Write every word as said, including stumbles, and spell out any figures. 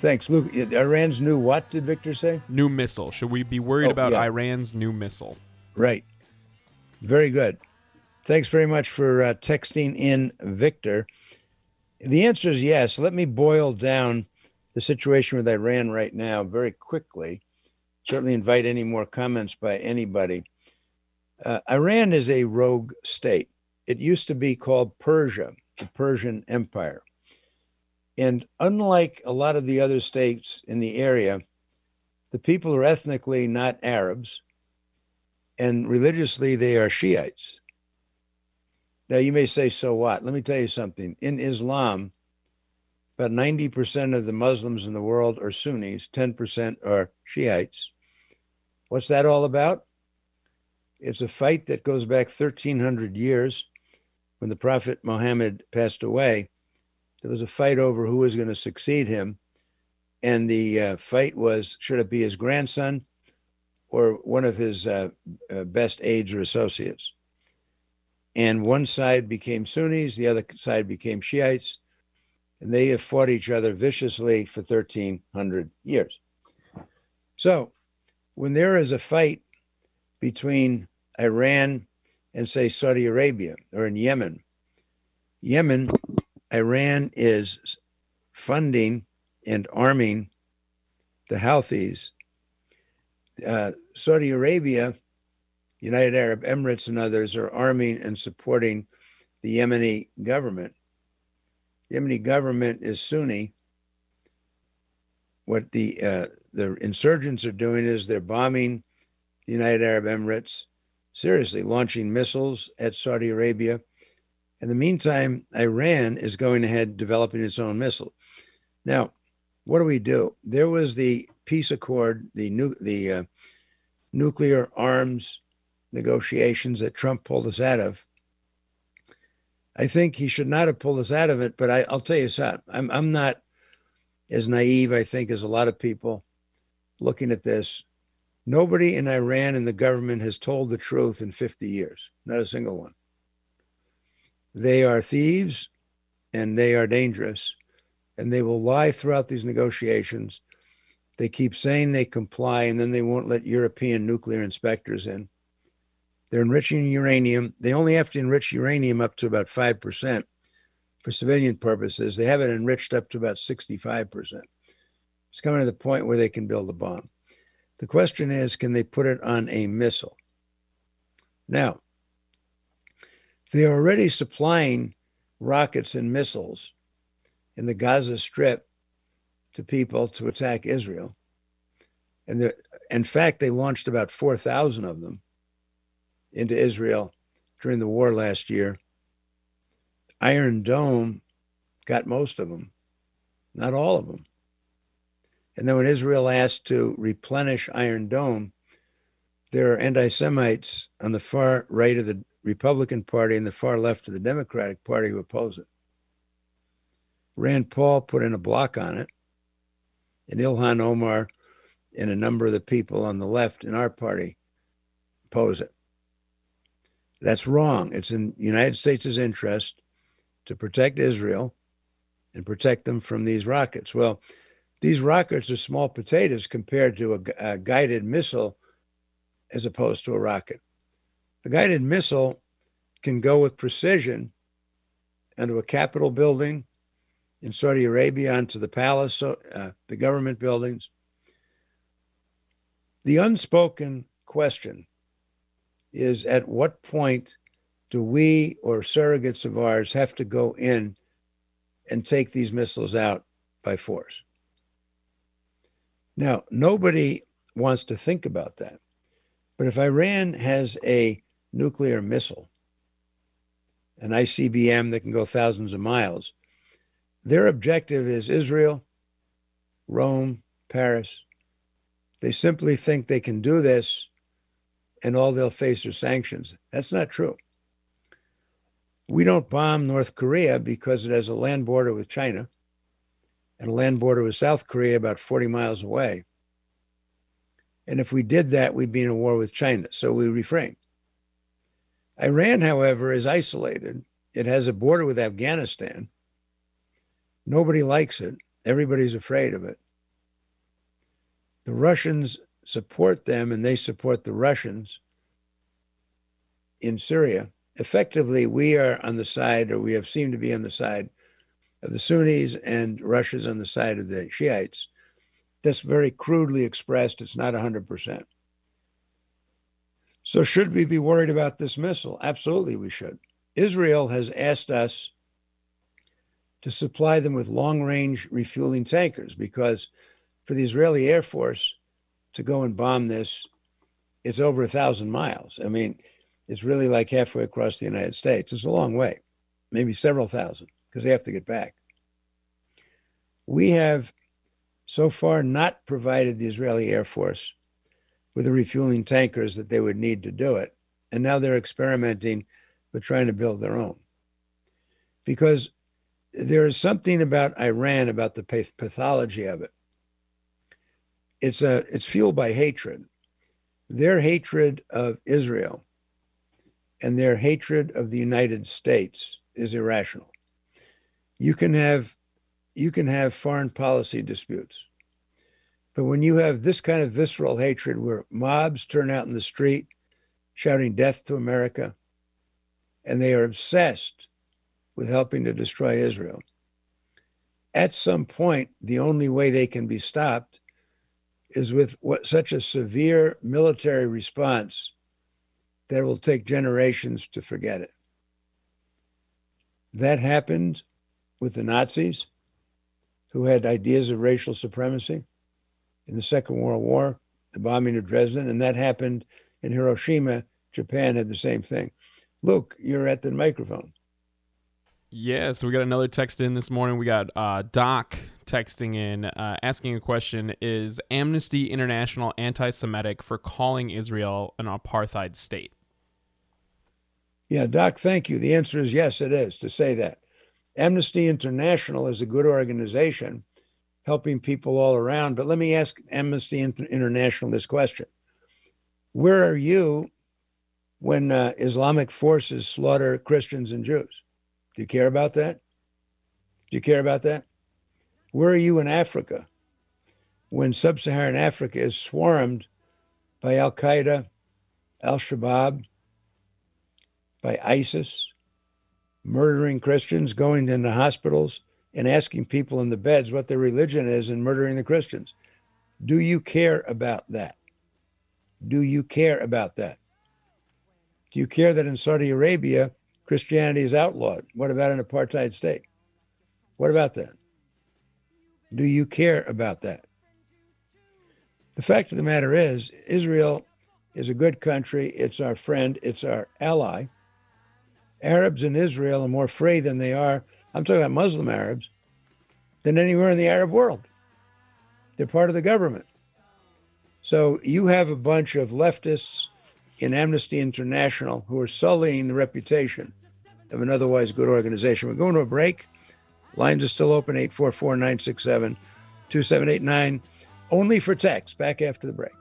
Thanks, Luke. Iran's new what did Victor say? New missile. Should we be worried Oh, about yeah. Iran's new missile? Right. Very good. Thanks very much for uh, texting in, Victor. The answer is yes. Let me boil down the situation with Iran right now very quickly. Certainly invite any more comments by anybody. Uh, Iran is a rogue state. It used to be called Persia, the Persian Empire. And unlike a lot of the other states in the area, the people are ethnically not Arabs, and religiously they are Shiites. Now, you may say, so what? Let me tell you something. In Islam, about ninety percent of the Muslims in the world are Sunnis, ten percent are Shiites. What's that all about? It's a fight that goes back thirteen hundred years. When the Prophet Muhammad passed away, there was a fight over who was going to succeed him. And the uh, fight was, should it be his grandson or one of his uh, uh, best aides or associates? And one side became Sunnis, the other side became Shiites, and they have fought each other viciously for thirteen hundred years. So when there is a fight between Iran and, say, Saudi Arabia, or in Yemen, Yemen, Iran is funding and arming the Houthis. Uh, Saudi Arabia, United Arab Emirates, and others are arming and supporting the Yemeni government. The Yemeni government is Sunni. What the uh, the insurgents are doing is they're bombing the United Arab Emirates, seriously launching missiles at Saudi Arabia. In the meantime, Iran is going ahead developing its own missile. Now, what do we do? There was the peace accord, the nu- the uh, nuclear arms negotiations that Trump pulled us out of. I think he should not have pulled us out of it, but I, I'll tell you something. I'm, I'm not as naive, I think, as a lot of people looking at this. Nobody in Iran and the government has told the truth in fifty years, not a single one. They are thieves and they are dangerous, and they will lie throughout these negotiations. They keep saying they comply, and then they won't let European nuclear inspectors in. They're enriching uranium. They only have to enrich uranium up to about five percent for civilian purposes. They have it enriched up to about sixty-five percent. It's coming to the point where they can build a bomb. The question is, can they put it on a missile? Now, they are already supplying rockets and missiles in the Gaza Strip to people to attack Israel. And in fact, they launched about four thousand of them into Israel during the war last year. Iron Dome got most of them, not all of them. And then when Israel asked to replenish Iron Dome, there are anti-Semites on the far right of the Republican Party and the far left of the Democratic Party who oppose it. Rand Paul put in a block on it, and Ilhan Omar and a number of the people on the left in our party oppose it. That's wrong. It's in the United States' interest to protect Israel and protect them from these rockets. Well, these rockets are small potatoes compared to a, a guided missile as opposed to a rocket. A guided missile can go with precision into a Capitol building in Saudi Arabia, onto the palace, so, uh, the government buildings. The unspoken question is, at what point do we or surrogates of ours have to go in and take these missiles out by force? Now, nobody wants to think about that. But if Iran has a nuclear missile, an I C B M that can go thousands of miles, their objective is Israel, Rome, Paris. They simply think they can do this and all they'll face are sanctions. That's not true. We don't bomb North Korea because it has a land border with China and a land border with South Korea about forty miles away. And if we did that, we'd be in a war with China. So we refrain. Iran, however, is isolated. It has a border with Afghanistan. Nobody likes it. Everybody's afraid of it. The Russians support them and they support the Russians in Syria. Effectively, we are on the side, or we have seemed to be on the side of the Sunnis, and Russia's on the side of the Shiites. That's very crudely expressed. It's not one hundred percent. So should we be worried about this missile? Absolutely, we should. Israel has asked us to supply them with long-range refueling tankers, because for the Israeli Air Force to go and bomb this, it's over a thousand miles. I mean, it's really like halfway across the United States. It's a long way, maybe several thousand, because they have to get back. We have so far not provided the Israeli Air Force with the refueling tankers that they would need to do it. And now they're experimenting with trying to build their own. Because there is something about Iran, about the pathology of it. It's a, it's fueled by hatred. Their hatred of Israel and their hatred of the United States is irrational. You can have, you can have foreign policy disputes. But when you have this kind of visceral hatred where mobs turn out in the street shouting death to America, and they are obsessed with helping to destroy Israel, at some point, the only way they can be stopped is with what, such a severe military response that it will take generations to forget it. That happened with the Nazis, who had ideas of racial supremacy in the Second World War, the bombing of Dresden, and that happened in Hiroshima. Japan had the same thing. Luke, you're at the microphone. Yeah, so we got another text in this morning. We got uh, Doc texting in, uh, asking a question. Is Amnesty International anti-Semitic for calling Israel an apartheid state? Yeah, Doc, thank you. The answer is yes, it is, to say that. Amnesty International is a good organization helping people all around. But let me ask Amnesty International this question. Where are you when uh, Islamic forces slaughter Christians and Jews? Do you care about that? Do you care about that? Where are you in Africa when sub-Saharan Africa is swarmed by Al-Qaeda, Al-Shabaab, by ISIS, murdering Christians, going into hospitals and asking people in the beds what their religion is and murdering the Christians? Do you care about that? Do you care about that? Do you care that in Saudi Arabia, Christianity is outlawed? What about an apartheid state? What about that? Do you care about that? The fact of the matter is, Israel is a good country. It's our friend. It's our ally. Arabs in Israel are more free than they are, I'm talking about Muslim Arabs, than anywhere in the Arab world. They're part of the government. So you have a bunch of leftists in Amnesty International who are sullying the reputation of an otherwise good organization. We're going to a break. Lines are still open, eight four four, nine six seven, two seven eight nine, only for text. Back after the break.